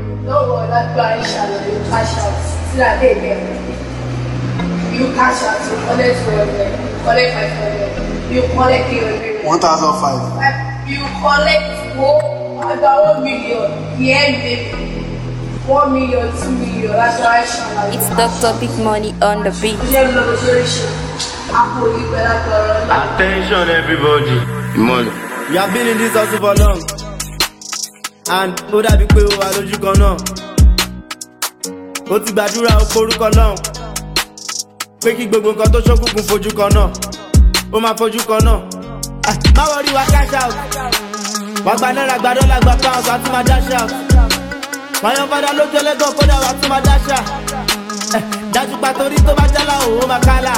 Don't worry, that guy shall you cash out. See that day there. You cash out, you collect 400, collect 500, you collect 300. 1,005. You collect about 1 million. Yeah, baby. 1 million, 2 million. That's why I shall. It's Dr. Big Money on the beat. Attention, everybody. You have been in this house for long. And ó dàbí pé ó wà lójú kan náà. Ó ti gbàdúrà ó porúkọ náà. Pé kí gbogbo nǹkan tó ṣókùnkùn fojú kan náà. Ó máa fojú kan náà. Má worry, wá cash out. Wá gba náírà, gba dọ́là, gba pounds, wá tún máa dash out. Wáyọ̀ padà ló jẹ́ lẹ́gàn kódà wá tún máa dash out. Dájú pa torí tó bá jálá ó máa kálá.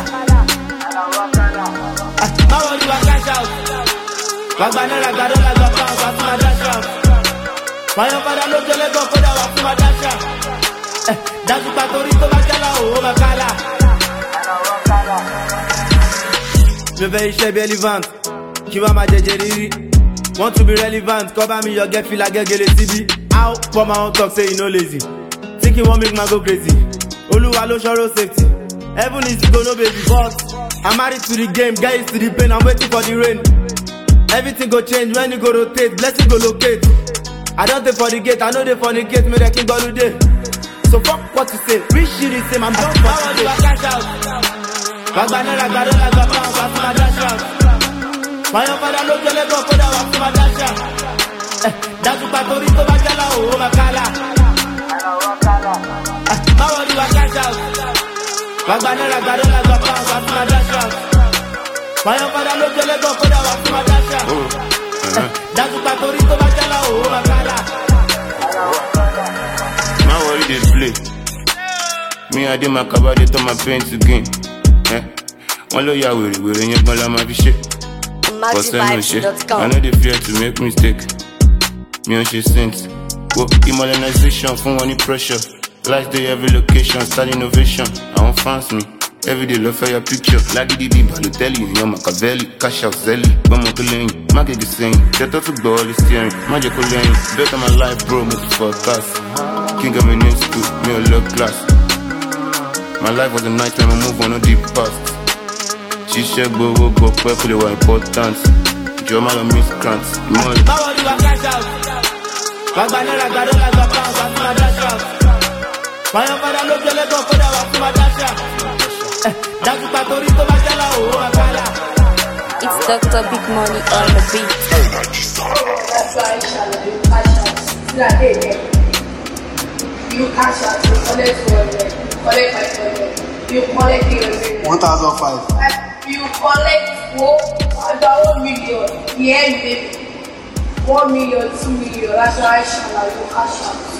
Má worry, wá cash out. Wá gba náírà, gba dọ́là, gba pounds, wá tún máa dash out. Wáyọ̀ padà ló jẹ́ lẹ́gàn kódà wá tún máa dash out. Dájú pa torí tó bá jálá ó máa kálá. Me very sure be relevant. Kiwa ma jeje riri. Want to be relevant. Cover me your get feel like get CB. Out for my own talk say you no lazy. Think you won't make my go crazy. Oluwa lo shoro safety. Heaven is go no baby but I'm married to the game, get used to the pain. I'm waiting for the rain. Everything go change when you go rotate. Blessing go locate. I don't take for the gate. I know they for the gate. Me the king go today. So fuck what you say. Wish you the same. I'm done for the cash out. Bagbanera garola gaba wa tuma dash out. Wáyọ̀ padà ló jẹ́ lẹ́gàn kódà wá tuma dash out. Dájú pa torí tó bá jálá ó máa kálá. Má worry, wá cash out. Bagbanera garola gaba wa tuma dash out. Wáyọ̀ padà ló jẹ́ lẹ́gàn kódà wá tuma dash out. Dájú pa torí tó bá jálá ó máa kálá. Má worry, they play. Me I did my cover, they turn my pain to gain. One lawyer wèrè yẹn gbọ́n la máa fi ṣe. MaxiVibes.com. I know they fear to make mistake. Mi ò ṣe saint. Wo modernization fún wọn ní pressure. Life day every location, start innovation. Àwọn fans mi, everyday lọ fẹ́ ya picture. Lágídí bíi Balotelli, èèyàn Machiavelli, cash out Zelly. Gbọ́mọ tó lẹ́yìn, má gègé sẹ́yìn. Tẹ́tọ́ tún gbọ́ ọ́ lè steering, má jẹ́ kó lẹ́yìn. Better my life bro, mo ti forecast. King of my new school, mi ò lọ class. My life was a nightmare, I move on no deep past. Ṣiṣẹ́ gbowó gbọ́ pẹ́ kó lè wà important. Ìjọ máa lọ miscreant. Má worry, wá cash out. Wá gba náírà, gba dọ́là, gba pounds, wá tún máa dash out. Wáyọ̀ padà ló jẹ́ lẹ́gàn kódà wá tún máa dash out. Dájú pa torí tó bá jálá ó máa kálá. It's Dr. Big Money on the beat. That's why I shall you cash out. See that day there. You cash out, you collect 400, collect 500, you collect 300. 1,005. You collect about 1 million. Yeah, baby. 1 million, 2 million. That's why I shall you cash out.